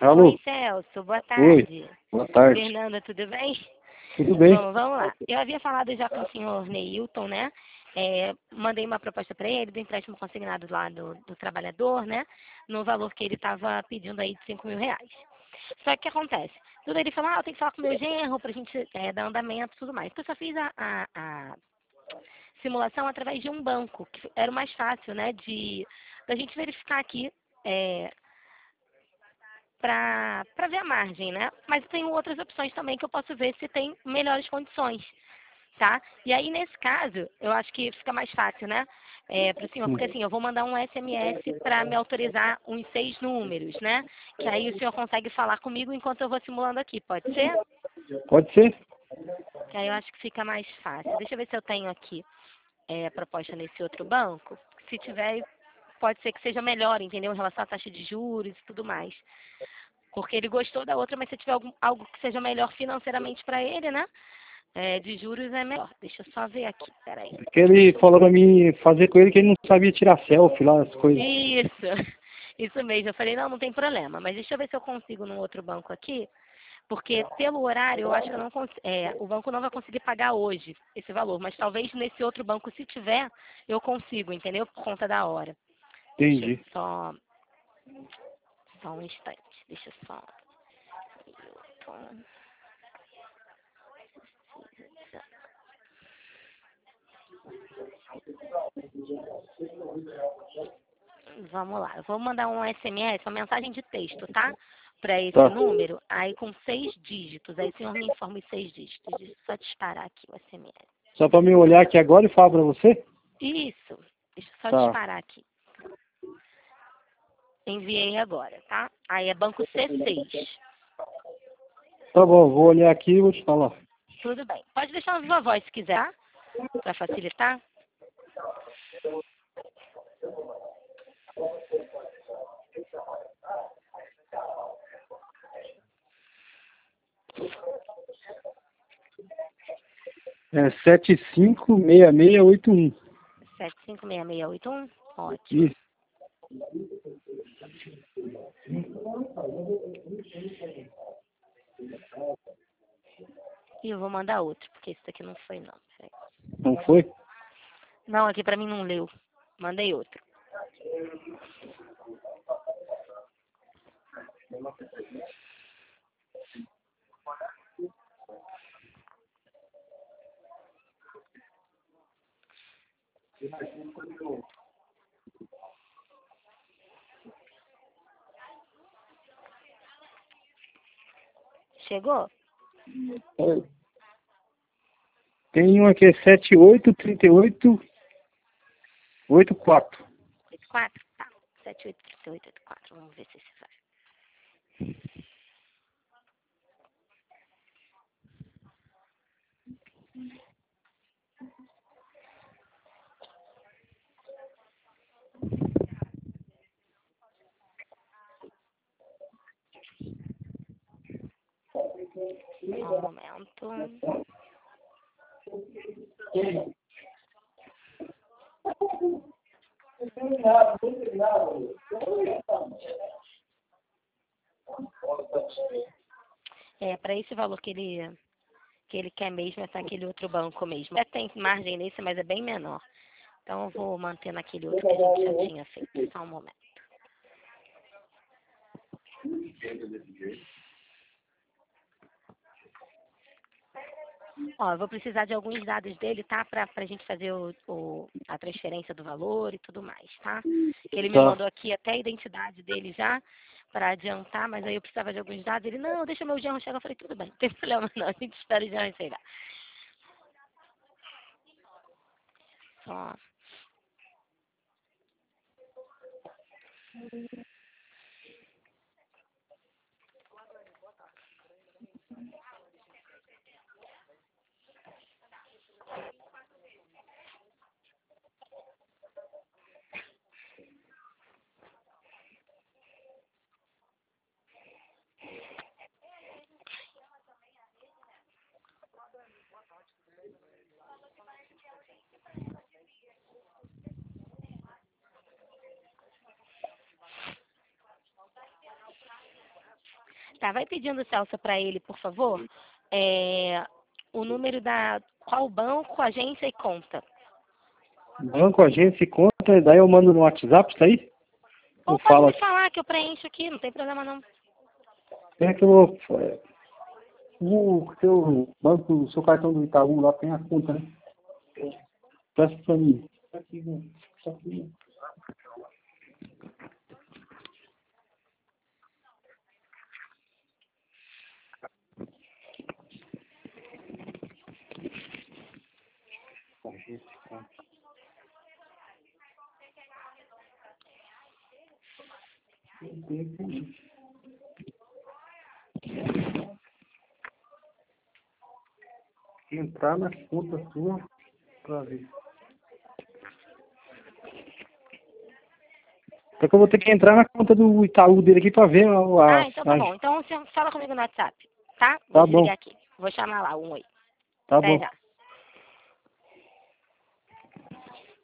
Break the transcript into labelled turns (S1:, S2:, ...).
S1: Alô?
S2: Oi, Celso, boa
S1: Oi,
S2: tarde.
S1: boa tarde.
S2: Fernanda, tudo bem?
S1: Tudo bem?
S2: Vamos lá. Eu havia falado já com o senhor Neilton, né? Mandei uma proposta para ele do empréstimo consignado lá do trabalhador, né? No valor que ele estava pedindo aí de R$ 5.000. Só que o que acontece? Tudo ele falou, eu tenho que falar com o meu genro pra gente dar andamento e tudo mais. Então eu só fiz a simulação através de um banco, que era o mais fácil, né? Da gente verificar aqui. Para ver a margem, né? Mas eu tenho outras opções também que eu posso ver se tem melhores condições, tá? E aí, nesse caso, eu acho que fica mais fácil, né? Para o senhor, porque assim, eu vou mandar um SMS para me autorizar uns 6 números, né? Que aí o senhor consegue falar comigo enquanto eu vou simulando aqui, pode ser?
S1: Pode ser?
S2: Que aí eu acho que fica mais fácil. Deixa eu ver se eu tenho aqui proposta nesse outro banco. Se tiver, pode ser que seja melhor, entendeu? Em relação à taxa de juros e tudo mais. Porque ele gostou da outra, mas se tiver algo que seja melhor financeiramente para ele, né? De juros é melhor. Deixa eu só ver aqui, peraí.
S1: Que ele falou pra mim fazer com ele que ele não sabia tirar selfie lá, as coisas.
S2: Isso, isso mesmo. Eu falei, não tem problema. Mas deixa eu ver se eu consigo num outro banco aqui. Porque pelo horário, eu acho que eu não o banco não vai conseguir pagar hoje esse valor. Mas talvez nesse outro banco, se tiver, eu consigo, entendeu? Por conta da hora. Deixa eu
S1: Entendi.
S2: só um instante. Deixa eu só. Vamos lá, eu vou mandar um SMS, uma mensagem de texto, tá? Para esse
S1: Tá.
S2: número, aí com 6 dígitos. Aí o senhor me informa os 6 dígitos. Deixa eu só disparar aqui o SMS.
S1: Só pra me olhar aqui agora e falar pra você?
S2: Isso, deixa eu só
S1: Tá.
S2: disparar aqui. Enviei agora, tá? Aí é banco C6.
S1: Tá bom, vou olhar aqui e vou te falar.
S2: Tudo bem. Pode deixar na viva voz se quiser, tá? Para facilitar.
S1: É 756681.
S2: 756681. Ótimo.
S1: Isso.
S2: E eu vou mandar outro, porque esse daqui não foi não. Peraí.
S1: Não foi?
S2: Não, aqui para mim não leu. Mandei outro. Chegou?
S1: Tem um aqui, é 783884.
S2: 84? Tá. 783884. Vamos ver se esse vai. Só um momento. Para esse valor que ele quer mesmo, é naquele outro banco mesmo. Tem margem nesse, mas é bem menor. Então eu vou manter naquele outro que a gente já tinha feito. Só um momento. Ó, eu vou precisar de alguns dados dele, tá? Pra gente fazer a transferência do valor e tudo mais, tá? Que ele me
S1: Tá.
S2: mandou aqui até a identidade dele já, para adiantar, mas aí eu precisava de alguns dados. Ele, não, deixa meu genro chegar. Eu falei, tudo bem, não tem problema não, a gente espera o genro chegar. Só. cá. Vai pedindo, Celso, para ele, por favor, o número da... Qual banco, agência e conta.
S1: Banco, agência e conta, daí eu mando no WhatsApp isso aí?
S2: Ou
S1: Eu
S2: pode
S1: falo
S2: me
S1: aqui.
S2: falar que eu preencho aqui, não tem problema não.
S1: É que eu o seu banco, o seu cartão do Itaú lá tem a conta, né? Peça pra mim. Aqui. Entrar na conta sua pra ver. É que eu vou ter que entrar na conta do Itaú dele aqui pra ver
S2: Então tá bom. Então você fala comigo no WhatsApp, tá? Vou
S1: Tá bom,
S2: desligar aqui. Vou chamar lá, 1 oi.
S1: tá
S2: Até
S1: bom.
S2: já.